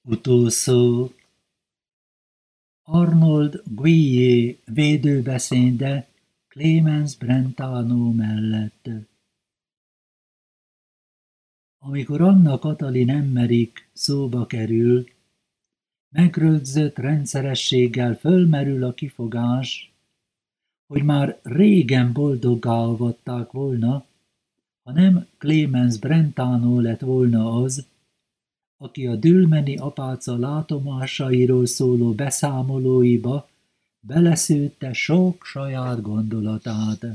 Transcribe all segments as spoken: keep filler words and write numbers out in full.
Utószó. Arnold Guillet védőbeszéde Clemens Brentano mellett. Amikor Anna Katalin Emmerich szóba kerül, megrögzött rendszerességgel fölmerül a kifogás, hogy már régen boldoggá avatták volna, ha nem Clemens Brentano lett volna az, aki a dülmeni apáca látomásairól szóló beszámolóiba beleszőtte sok saját gondolatát.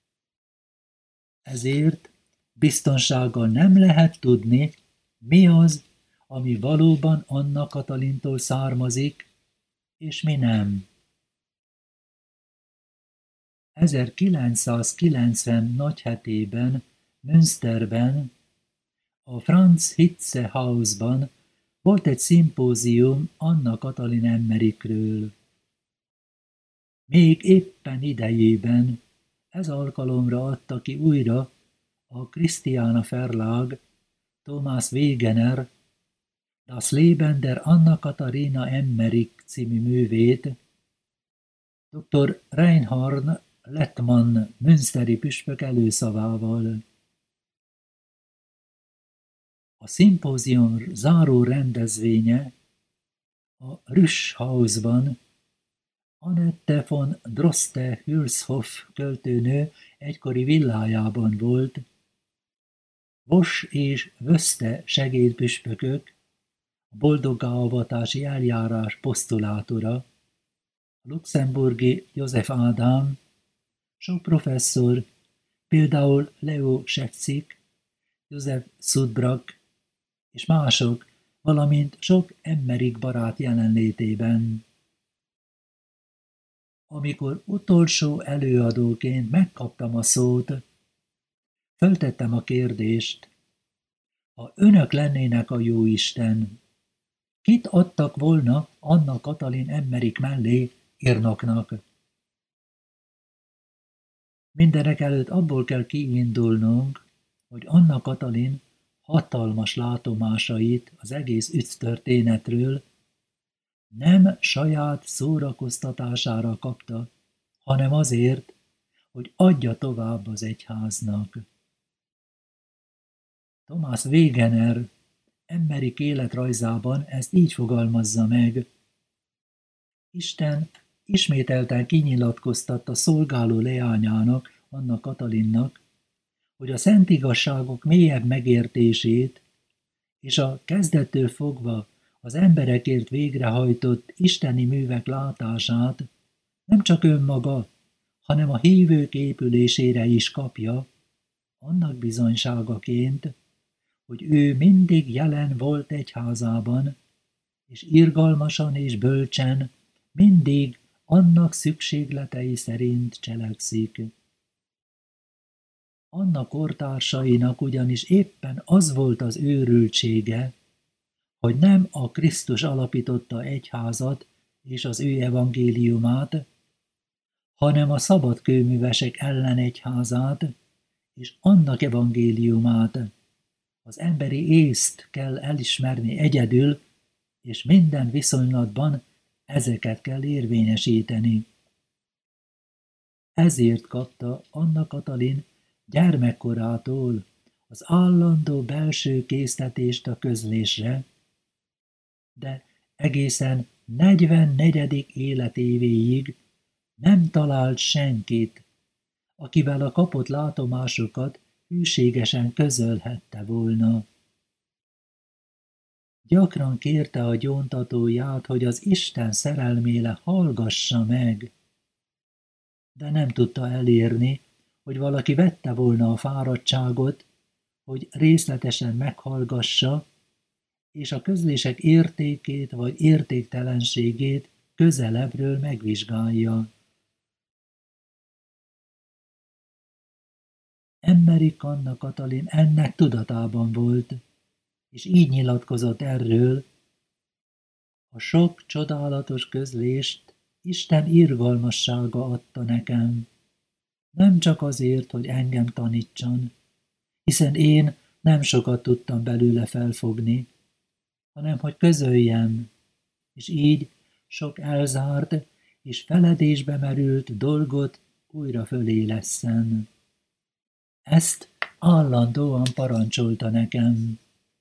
Ezért biztonsággal nem lehet tudni, mi az, ami valóban Anna Katalintól származik, és mi nem. ezerkilencszázkilencven nagyhetében, Münsterben, a Franz Hitze Hausban volt egy szimpózium Anna Katalin Emmerichről. Még éppen idejében ez alkalomra adta ki újra a Christiana Verlag, Thomas Wegener, Das Leben der Anna Katharina Emmerich című művét, doktor Reinhard Lettmann münsteri püspök előszavával. A szimpózium záró rendezvénye a Rüschhausban Annette von Droste-Hülshoff költőnő egykori villájában volt. Voss és Vöszte segédpüspökök, a boldoggáavatási eljárás posztulátora, a luxemburgi József Ádám, sok professzor, például Leo Shevtsik, József Sudbrak és mások, valamint sok Emmerich barát jelenlétében. Amikor utolsó előadóként megkaptam a szót, föltettem a kérdést, ha önök lennének a jóisten, kit adtak volna Anna Katalin Emmerich mellé írnoknak? Mindenekelőtt abból kell kiindulnunk, hogy Anna Katalin hatalmas látomásait az egész ügytörténetről nem saját szórakoztatására kapta, hanem azért, hogy adja tovább az egyháznak. Thomas Wegener Emmerich életrajzában ezt így fogalmazza meg. Isten ismételten kinyilatkoztatta szolgáló leányának, Anna Katalinnak, hogy a szent igazságok mélyebb megértését és a kezdettől fogva az emberekért végrehajtott isteni művek látását nem csak önmaga, hanem a hívők épülésére is kapja, annak bizonyságaként, hogy ő mindig jelen volt egyházában, és irgalmasan és bölcsen mindig annak szükségletei szerint cselekszik. Anna kortársainak ugyanis éppen az volt az őrültsége, hogy nem a Krisztus alapította egyházat és az ő evangéliumát, hanem a szabadkőművesek ellen egyházát és annak evangéliumát. Az emberi észt kell elismerni egyedül, és minden viszonylatban ezeket kell érvényesíteni. Ezért kapta Anna Katalin gyermekkorától az állandó belső késztetést a közlésre, de egészen negyvennegyedik életévéig nem talált senkit, akivel a kapott látomásokat hűségesen közölhette volna. Gyakran kérte a gyóntatóját, hogy az Isten szerelmére hallgassa meg, de nem tudta elérni, hogy valaki vette volna a fáradtságot, hogy részletesen meghallgassa, és a közlések értékét vagy értéktelenségét közelebbről megvizsgálja. Emmerich Anna Katalin ennek tudatában volt, és így nyilatkozott erről: a sok csodálatos közlést Isten irgalmassága adta nekem, nem csak azért, hogy engem tanítson, hiszen én nem sokat tudtam belőle felfogni, hanem hogy közöljem, és így sok elzárt és feledésbe merült dolgot újra fölélesszen. Ezt állandóan parancsolta nekem.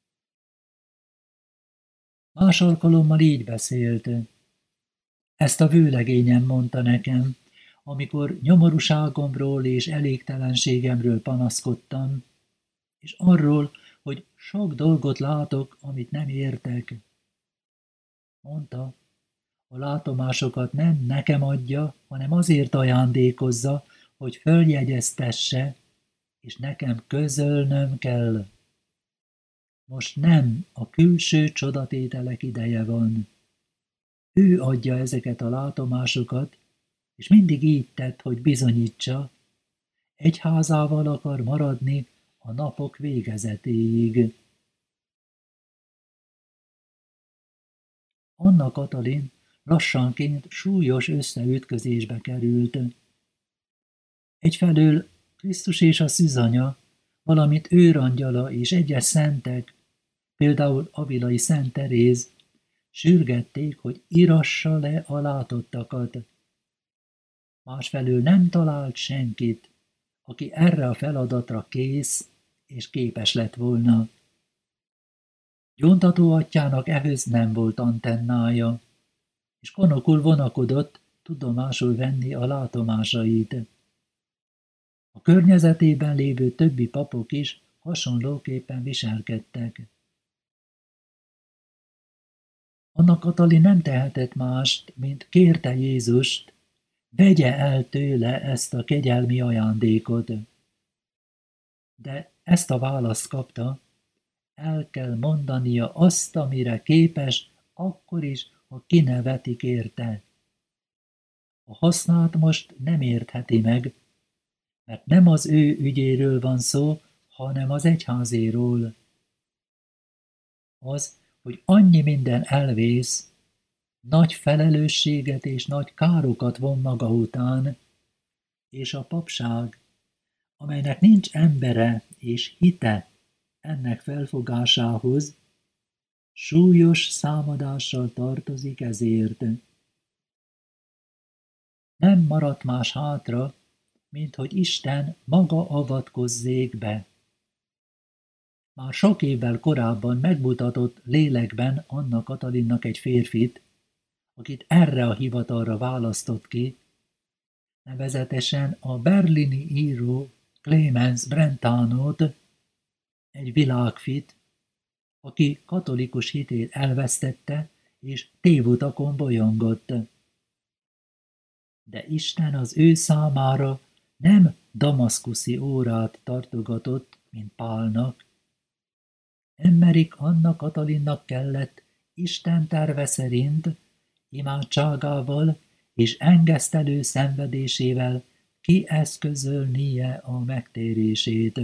Más alkalommal így beszélt. Ezt a vőlegényem mondta nekem, amikor nyomorúságomról és elégtelenségemről panaszkodtam, és arról, hogy sok dolgot látok, amit nem értek. Mondta, a látomásokat nem nekem adja, hanem azért ajándékozza, hogy följegyeztesse, és nekem közölnöm kell. Most nem a külső csodatételek ideje van. Ő adja ezeket a látomásokat, és mindig így tett, hogy bizonyítsa, egyházával akar maradni a napok végezetéig. Anna Katalin lassanként súlyos összeütközésbe került. Egyfelől Krisztus és a szűzanya, valamint őrangyala és egyes szentek, például Avilai Szent Teréz, sürgették, hogy írassa le a látottakat. Másfelől nem talált senkit, aki erre a feladatra kész és képes lett volna. Gyóntató atyának ehhez nem volt antennája, és konokul vonakodott tudomásul venni a látomásait. A környezetében lévő többi papok is hasonlóképpen viselkedtek. Anna Katalin nem tehetett mást, mint kérte Jézust, vegye el tőle ezt a kegyelmi ajándékot. De ezt a választ kapta, el kell mondania azt, amire képes, akkor is, ha kinevetik érte. A hasznát most nem értheti meg, mert nem az ő ügyéről van szó, hanem az egyházéról. Az, hogy annyi minden elvész, nagy felelősséget és nagy károkat von maga után, és a papság, amelynek nincs embere és hite ennek felfogásához, súlyos számadással tartozik ezért. Nem maradt más hátra, mint hogy Isten maga avatkozzék be. Már sok évvel korábban megmutatott lélekben Anna Katalinnak egy férfit, akit erre a hivatalra választott ki, nevezetesen a berlini író Clemens Brentanót, egy világfit, aki katolikus hitét elvesztette és tévutakon bolyongott. De Isten az ő számára nem damaszkuszi órát tartogatott, mint Pálnak. Emmerik Anna Katalinnak kellett Isten terve szerint imádságával és engesztelő szenvedésével kieszközölnie a megtérését.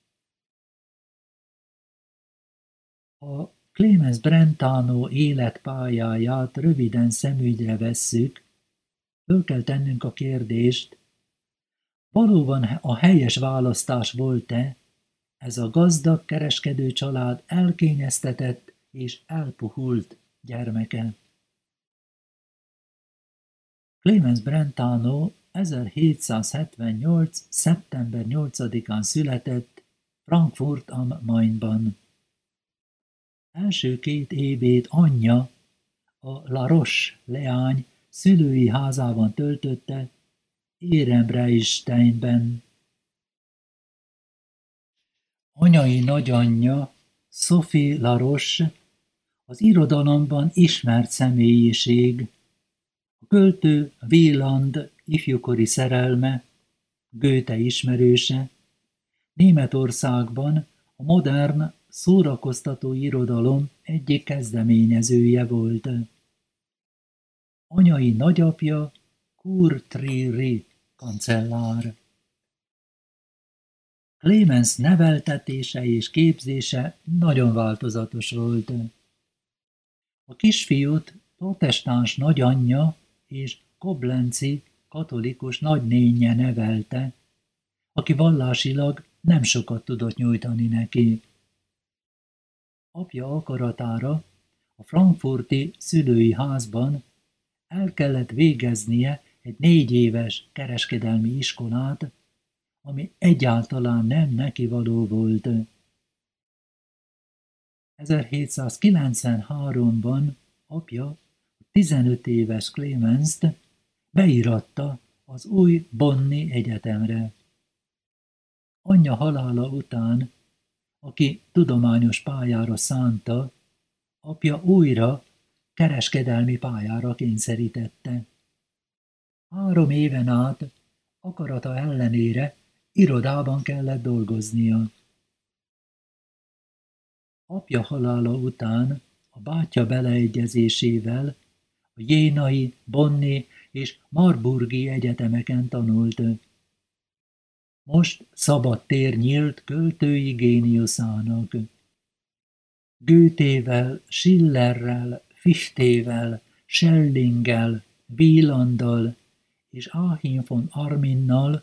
Ha Clemens Brentano életpályáját röviden szemügyre vesszük, föl kell tennünk a kérdést, valóban a helyes választás volt-e ez a gazdag kereskedő család elkényeztetett és elpuhult gyermeke? Clemens Brentano ezerhétszázhetvennyolc. szeptember nyolcadikán született Frankfurt am Mainban. Első két évét anyja, a La Roche leány szülői házában töltötte, Ehrenbreitsteinben. Anyai nagyanyja, Sophie La Roche, az irodalomban ismert személyiség, a költő Wieland ifjúkori szerelme, Goethe ismerőse, Németországban a modern, szórakoztató irodalom egyik kezdeményezője volt. Anyai nagyapja Kurt Trieri kancellár. Clemens neveltetése és képzése nagyon változatos volt. A kisfiút protestáns nagyanyja és koblenci katolikus nagynénje nevelte, aki vallásilag nem sokat tudott nyújtani neki. Apja akaratára a frankfurti szülői házban el kellett végeznie egy négy éves kereskedelmi iskolát, ami egyáltalán nem neki való volt. ezerhétszázkilencvenháromban apja a tizenöt éves Clemenst beíratta az új Bonni Egyetemre. Anyja halála után, aki tudományos pályára szánta, apja újra kereskedelmi pályára kényszerítette. Három éven át akarata ellenére irodában kellett dolgoznia. Apja halála után a bátyja beleegyezésével a jénai, bonni és marburgi egyetemeken tanult. Most szabad tér nyílt költői géniuszának. Goethével, Schillerrel, Fichtevel, Schellinggel, Wielanddal és Achim von Arninnal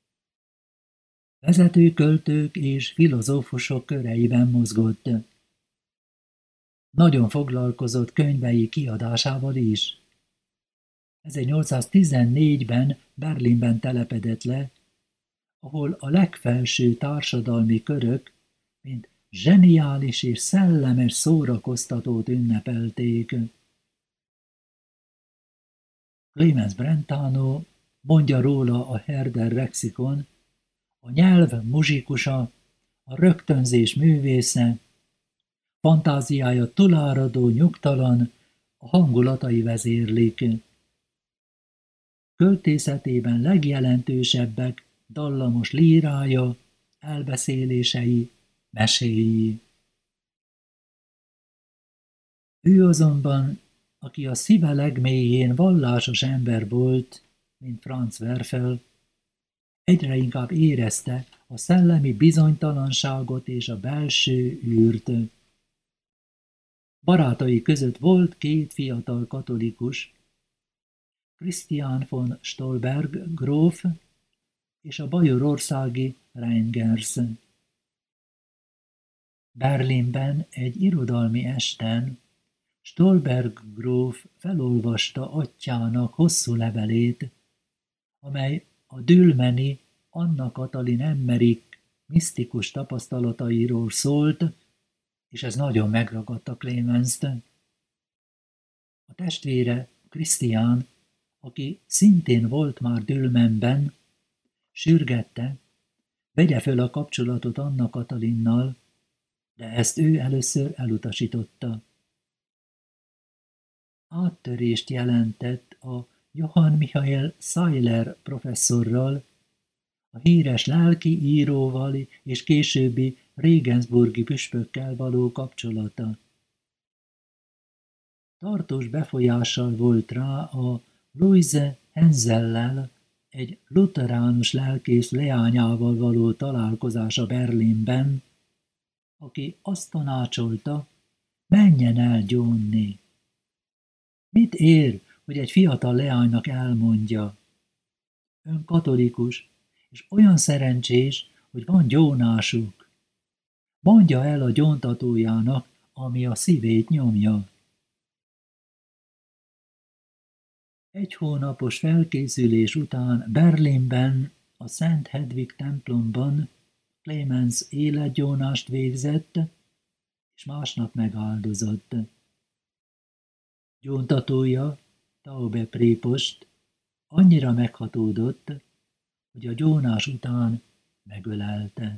vezető költők és filozófusok köreiben mozgott. Nagyon foglalkozott könyvei kiadásával is. ezernyolcszáztizennégyben Berlinben telepedett le, ahol a legfelső társadalmi körök, mint zseniális és szellemes szórakoztatót ünnepelték. Clemens Brentano mondja róla a Herder Lexikon, a nyelv muzsikusa, a rögtönzés művésze, fantáziája túláradó, nyugtalan, a hangulatai vezérlik. Költészetében legjelentősebbek dallamos lírája, elbeszélései, meséi. Ő azonban, aki a szíve legmélyén vallásos ember volt, mint Franz Werfel, egyre inkább érezte a szellemi bizonytalanságot és a belső űrt. Barátai között volt két fiatal katolikus, Christian von Stolberg gróf és a bajorországi Reingers. Berlinben egy irodalmi esten Stolberg gróf felolvasta atyjának hosszú levelét, amely a dülmeni Anna Katalin Emmerich misztikus tapasztalatairól szólt, és ez nagyon megragadta Clemenst. A testvére Christian, aki szintén volt már Dülmenben, sürgette, vegye föl a kapcsolatot Anna Katalinnal, de ezt ő először elutasította. Áttörést jelentett a Johann Michael Seiler professzorral, a híres lelki íróval és későbbi regensburgi püspökkel való kapcsolata. Tartós befolyással volt rá a Louise Henzellel, egy lutheránus lelkész leányával való találkozása Berlinben, aki azt tanácsolta, menjen el gyónni. Mit ér, hogy egy fiatal leánynak elmondja? Ön katolikus, és olyan szerencsés, hogy van gyónásuk. Mondja el a gyóntatójának, ami a szívét nyomja. Egy hónapos felkészülés után Berlinben, a Szent Hedvig templomban Clemens életgyónást végzett, és másnap megáldozott. Gyóntatója, Taube prépost, annyira meghatódott, hogy a gyónás után megölelte.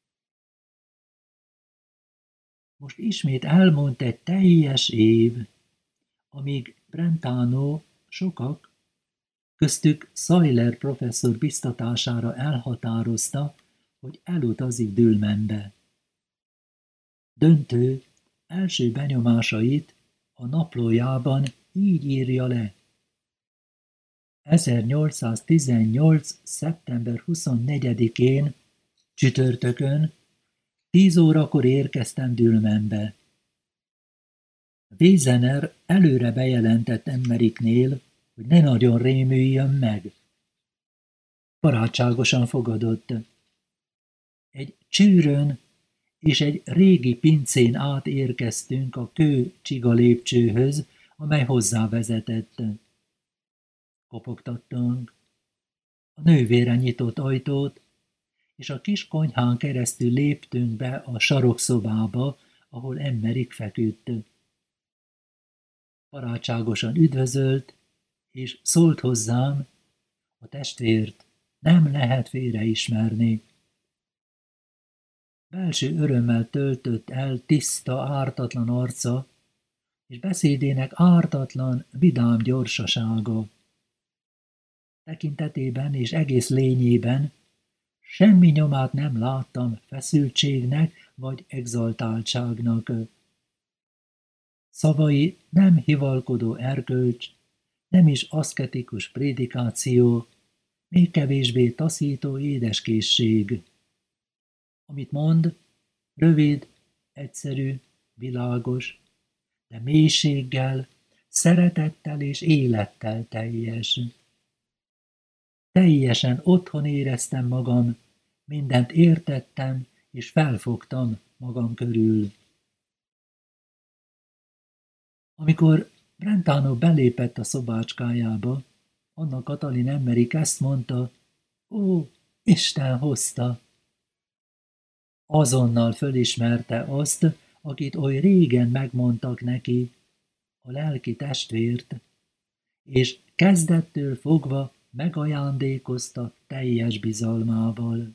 Most ismét elmúlt egy teljes év, amíg Brentano sokak, köztük Seiler professzor biztatására elhatározta, hogy elutazik Dülmenbe. Döntő, első benyomásait a naplójában így írja le. ezernyolcszáztizennyolc. szeptember huszonnegyedikén, csütörtökön, tíz órakor érkeztem Dülmenbe. Wesener előre bejelentett Emmerichnél, hogy ne nagyon rémüljön meg. Barátságosan fogadott. Egy csűrön és egy régi pincén át érkeztünk a kő csiga lépcsőhöz, amely hozzávezetett. Kopogtattunk. A nővére nyitott ajtót, és a kis konyhán keresztül léptünk be a sarokszobába, ahol Emmerik feküdt. Barátságosan üdvözölt, és szólt hozzám, a testvért nem lehet félreismerni. Belső örömmel töltött el tiszta, ártatlan arca, és beszédének ártatlan, vidám gyorsasága. Tekintetében és egész lényében semmi nyomát nem láttam feszültségnek vagy exaltáltságnak. Szavai nem hivalkodó erkölcs, nem is aszketikus prédikáció, még kevésbé taszító édeskészség. Amit mond, rövid, egyszerű, világos, de mélységgel, szeretettel és élettel teljes. Teljesen otthon éreztem magam, mindent értettem és felfogtam magam körül. Amikor Brentano belépett a szobácskájába, Anna Katalin Emmerik ezt mondta, ó, Isten hozta. Azonnal fölismerte azt, akit oly régen megmondtak neki, a lelki testvért, és kezdettől fogva megajándékozta teljes bizalmával.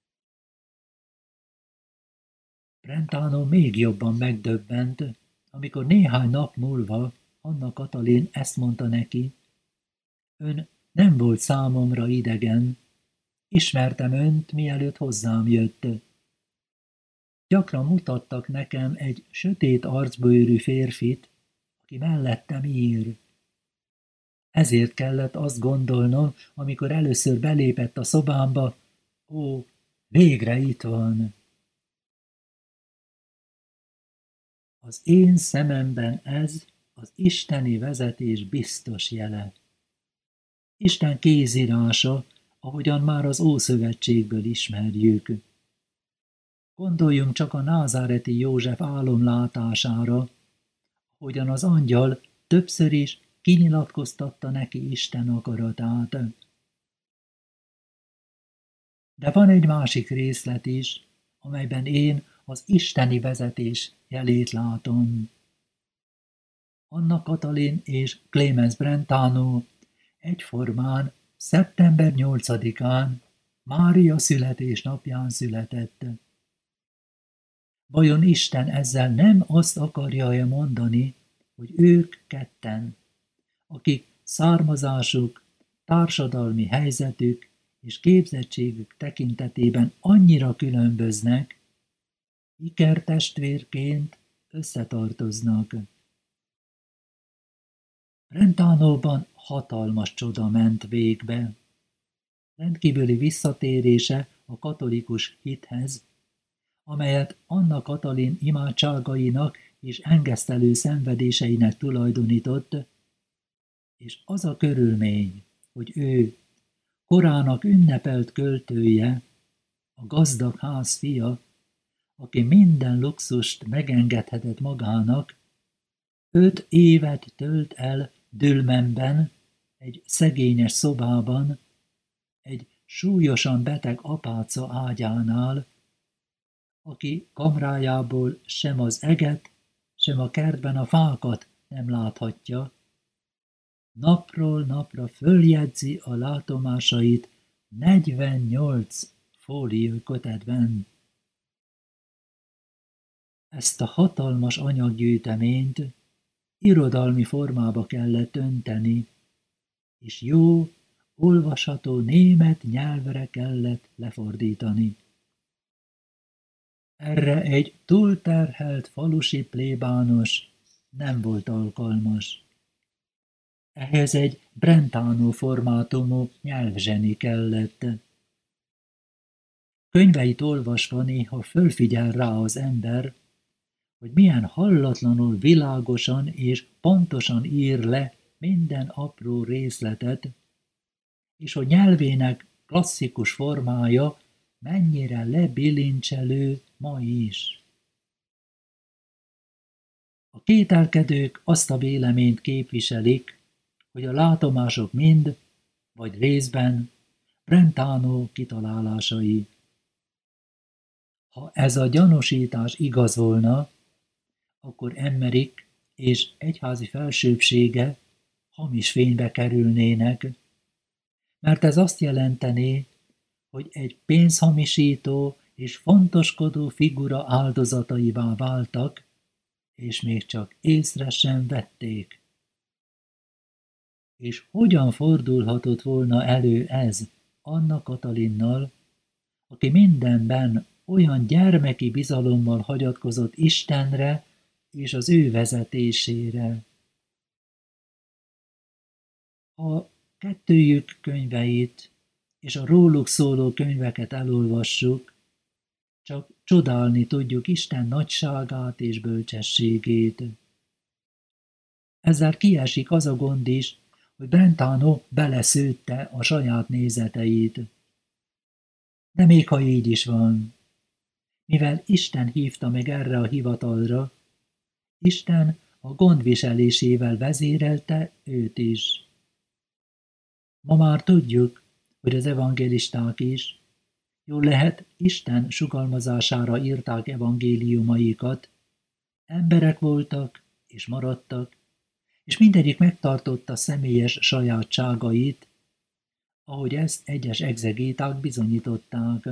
Brentano még jobban megdöbbent, amikor néhány nap múlva Anna Katalin ezt mondta neki, ön nem volt számomra idegen, ismertem önt, mielőtt hozzám jött. Gyakran mutattak nekem egy sötét arcbőrű férfit, aki mellettem ír. Ezért kellett azt gondolnom, amikor először belépett a szobámba, ó, végre itt van. Az én szememben ez az isteni vezetés biztos jele. Isten kézírása, ahogyan már az Ószövetségből ismerjük. Gondoljunk csak a názáreti József álomlátására, ahogyan az angyal többször is kinyilatkoztatta neki Isten akaratát. De van egy másik részlet is, amelyben én az isteni vezetés jelét látom. Anna Katalin és Clemens Brentano egyformán szeptember nyolcadikán, Mária születésnapján született. Vajon Isten ezzel nem azt akarja-e mondani, hogy ők ketten, akik származásuk, társadalmi helyzetük és képzettségük tekintetében annyira különböznek, ikertestvérként összetartoznak. Brentanóban hatalmas csoda ment végbe. Rendkívüli visszatérése a katolikus hithez, amelyet Anna Katalin imádságainak és engesztelő szenvedéseinek tulajdonított, és az a körülmény, hogy ő, korának ünnepelt költője, a gazdag ház fia, aki minden luxust megengedhetett magának, öt évet tölt el Dülmenben, egy szegényes szobában, egy súlyosan beteg apáca ágyánál, aki kamrájából sem az eget, sem a kertben a fákat nem láthatja, napról napra följegyzi a látomásait negyvennyolc fóliókötetben. Ezt a hatalmas anyaggyűjteményt irodalmi formába kellett önteni, és jó, olvasható német nyelvre kellett lefordítani. Erre egy túlterhelt falusi plébános nem volt alkalmas. Ehhez egy Brentano formátumú nyelvzseni kellett. Könyveit olvasva néha fölfigyel rá az ember, hogy milyen hallatlanul világosan és pontosan ír le minden apró részletet, és hogy nyelvének klasszikus formája mennyire lebilincselő ma is. A kételkedők azt a véleményt képviselik, hogy a látomások mind, vagy részben Brentano kitalálásai. Ha ez a gyanúsítás igaz volna, akkor Emmerich és egyházi felsőbbsége hamis fénybe kerülnének, mert ez azt jelentené, hogy egy pénzhamisító és fontoskodó figura áldozataivá váltak, és még csak észre sem vették. És hogyan fordulhatott volna elő ez Anna Katalinnal, aki mindenben olyan gyermeki bizalommal hagyatkozott Istenre és az ő vezetésére? Ha kettőjük könyveit és a róluk szóló könyveket elolvassuk, csak csodálni tudjuk Isten nagyságát és bölcsességét. Ezzel kiesik az a gond is, hogy Brentano beleszőtte a saját nézeteit. De még ha így is van, mivel Isten hívta meg erre a hivatalra, Isten a gondviselésével vezérelte őt is. Ma már tudjuk, hogy az evangélisták is, jól lehet Isten sugalmazására írták evangéliumaikat, emberek voltak és maradtak, és mindegyik megtartotta személyes sajátságait, ahogy ezt egyes egzegéták bizonyították.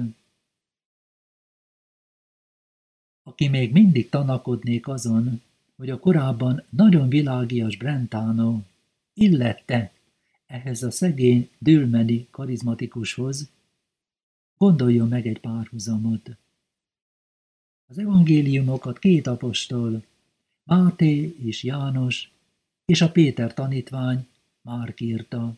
Aki még mindig tanakodnék azon, hogy a korábban nagyon világias Brentano illette ehhez a szegény, dülmeni karizmatikushoz, gondoljon meg egy párhuzamot. Az evangéliumokat két apostol, Máté és János, és a Péter tanítvány Márk írta.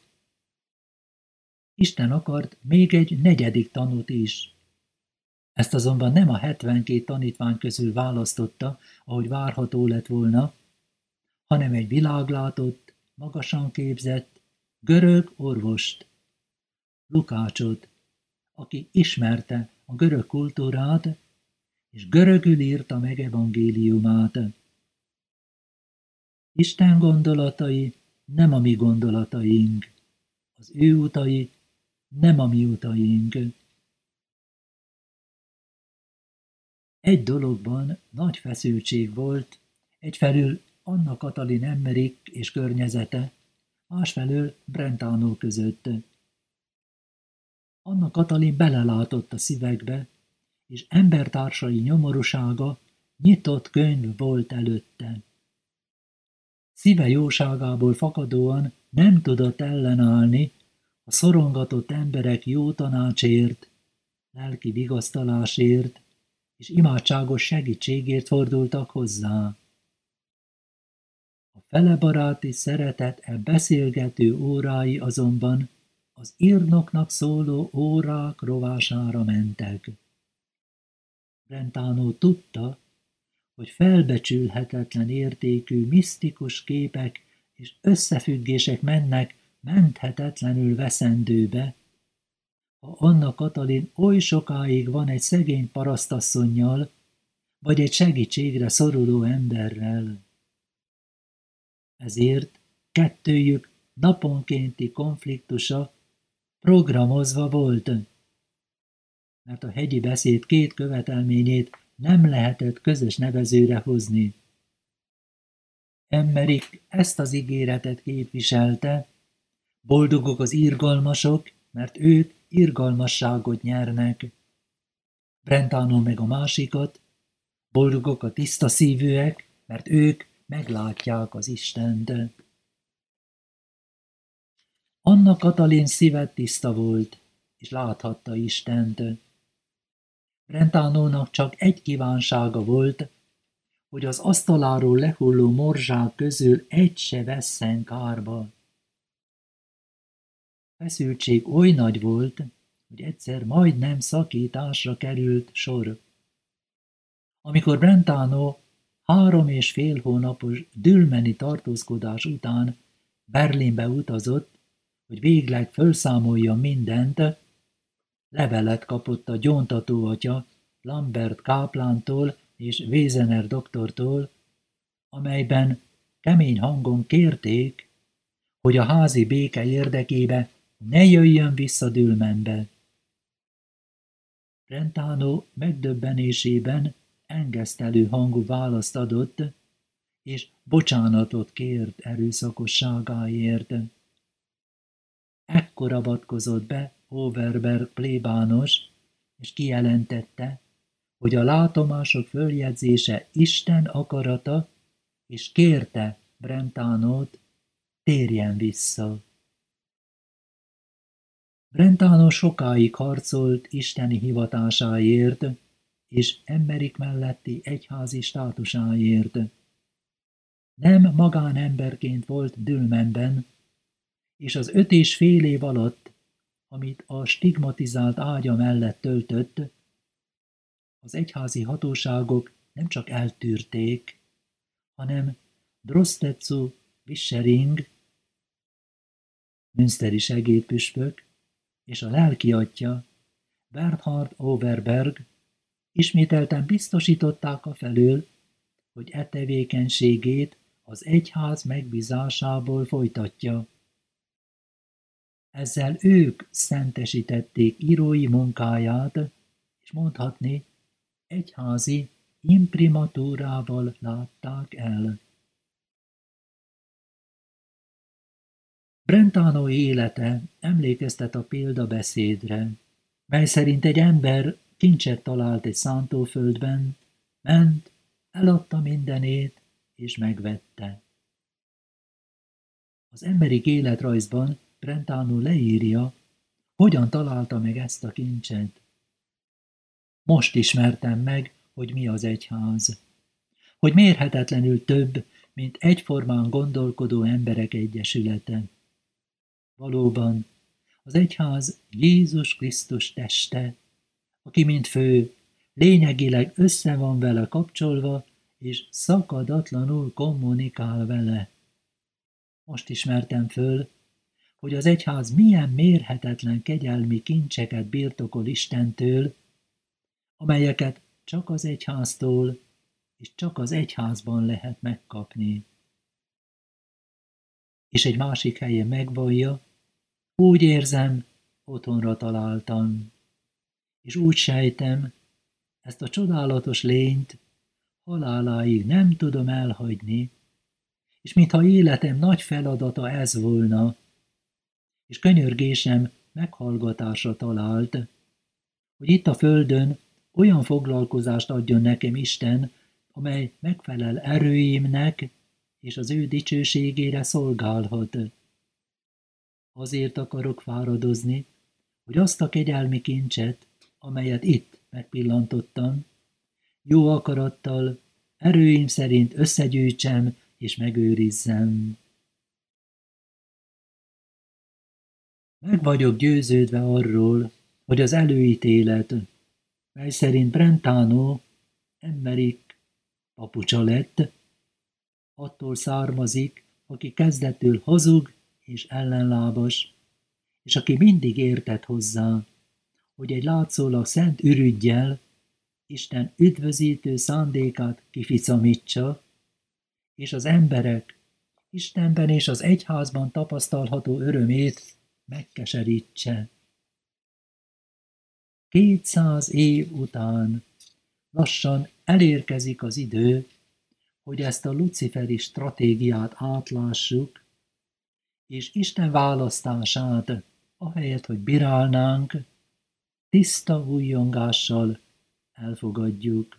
Isten akart még egy negyedik tanút is. Ezt azonban nem a hetvenkét tanítvány közül választotta, ahogy várható lett volna, hanem egy világlátott, magasan képzett, görög orvost, Lukácsot, aki ismerte a görög kultúrát, és görögül írta meg evangéliumát. Isten gondolatai nem a mi gondolataink, az ő utai nem a mi utaink. Egy dologban nagy feszültség volt, egyfelől Anna Katalin Emmerich és környezete, másfelől Brentano között. Anna Katalin belelátott a szívekbe, és embertársai nyomorúsága nyitott könyv volt előtte. Szíve jóságából fakadóan nem tudott ellenállni a szorongatott emberek jó tanácsért, lelki vigasztalásért és imádságos segítségért fordultak hozzá. A felebaráti szeretet e beszélgető órái azonban az írnoknak szóló órák rovására mentek. Brentano tudta, hogy felbecsülhetetlen értékű misztikus képek és összefüggések mennek menthetetlenül veszendőbe, ha Anna Katalin oly sokáig van egy szegény parasztasszonnyal, vagy egy segítségre szoruló emberrel. Ezért kettőjük naponkénti konfliktusa programozva volt, mert a hegyi beszéd két követelményét nem lehetett közös nevezőre hozni. Emmerich ezt az ígéretet képviselte, boldogok az irgalmasok, mert ők irgalmasságot nyernek. Brentano meg a másikat, boldogok a tiszta szívűek, mert ők meglátják az Istent. Anna Katalin szíve tiszta volt, és láthatta Istent. Brentanónak csak egy kívánsága volt, hogy az asztaláról lehulló morzsák közül egy se vesszen kárba. Feszültség oly nagy volt, hogy egyszer majdnem szakításra került sor. Amikor Brentano három és fél hónapos dülmeni tartózkodás után Berlinbe utazott, hogy végleg felszámoljon mindent, Levelet kapott a gyóntató atya Lambert káplántól és Wesener doktortól, amelyben kemény hangon kérték, hogy a házi béke érdekébe ne jöjjön vissza Dülmenbe. Brentano megdöbbenésében engesztelő hangú választ adott, és bocsánatot kért erőszakosságáért. Ekkor avatkozott be Overberg plébános, és kijelentette, hogy a látomások följegyzése Isten akarata, és kérte Brentanót, térjen vissza. Brentano sokáig harcolt isteni hivatásáért, és Emmerich melletti egyházi státusáért. Nem magánemberként volt Dülmenben, és az öt és fél év alatt, amit a stigmatizált ágya mellett töltött, az egyházi hatóságok nem csak eltűrték, hanem Drostetsu Vischering, münsteri segédpüspök, és a lelki atya, Bernhard Overberg ismételten biztosították afelől, hogy e tevékenységét az egyház megbízásából folytatja. Ezzel ők szentesítették írói munkáját, és mondhatni, egyházi imprimatúrával látták el. Brentano élete emlékeztet a példabeszédre, mely szerint egy ember kincset talált egy szántóföldben, ment, eladta mindenét, és megvette. Az emberi életrajzban Brentano leírja, hogyan találta meg ezt a kincset. Most ismertem meg, hogy mi az egyház, hogy mérhetetlenül több, mint egyformán gondolkodó emberek egyesülete. Valóban, az egyház Jézus Krisztus teste, aki mint fő, lényegileg össze van vele kapcsolva, és szakadatlanul kommunikál vele. Most ismertem föl, hogy az egyház milyen mérhetetlen kegyelmi kincseket birtokol Istentől, amelyeket csak az egyháztól és csak az egyházban lehet megkapni. És egy másik helyen megvallja, úgy érzem, otthonra találtam, és úgy sejtem, ezt a csodálatos lényt haláláig nem tudom elhagyni, és mintha életem nagy feladata ez volna, és könyörgésem meghallgatásra talált, hogy itt a földön olyan foglalkozást adjon nekem Isten, amely megfelel erőimnek, és az ő dicsőségére szolgálhat. Azért akarok fáradozni, hogy azt a kegyelmi kincset, amelyet itt megpillantottam, jó akarattal, erőim szerint összegyűjtsem és megőrizzem. Meg vagyok győződve arról, hogy az előítélet, mely szerint Brentano Emmerich papucsa lett, attól származik, aki kezdettől hazug és ellenlábas, és aki mindig értett hozzá, hogy egy látszólag szent ürüggyel Isten üdvözítő szándékát kificamítsa, és az emberek Istenben és az egyházban tapasztalható örömét megkeserítse. Kétszáz év után lassan elérkezik az idő, hogy ezt a luciferi stratégiát átlássuk, és Isten választását, ahelyett, hogy bírálnánk, tiszta újjongással elfogadjuk.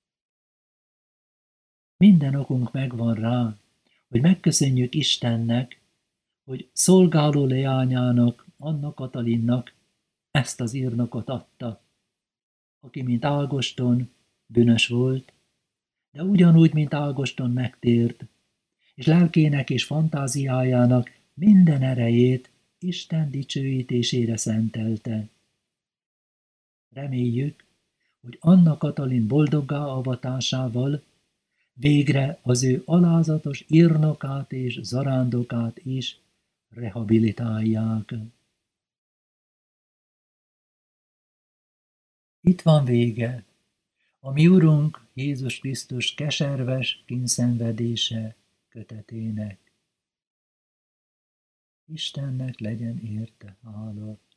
Minden okunk megvan rá, hogy megköszönjük Istennek, hogy szolgáló leányának, Anna Katalinnak ezt az írnokot adta, aki, mint Ágoston, bűnös volt, de ugyanúgy, mint Ágoston megtért, és lelkének és fantáziájának minden erejét Isten dicsőítésére szentelte. Reméljük, hogy Anna Katalin boldoggá avatásával végre az ő alázatos írnokát és zarándokát is rehabilitálják. Itt van vége, a mi Urunk Jézus Krisztus keserves kínszenvedése kötetének. Istennek legyen érte hála.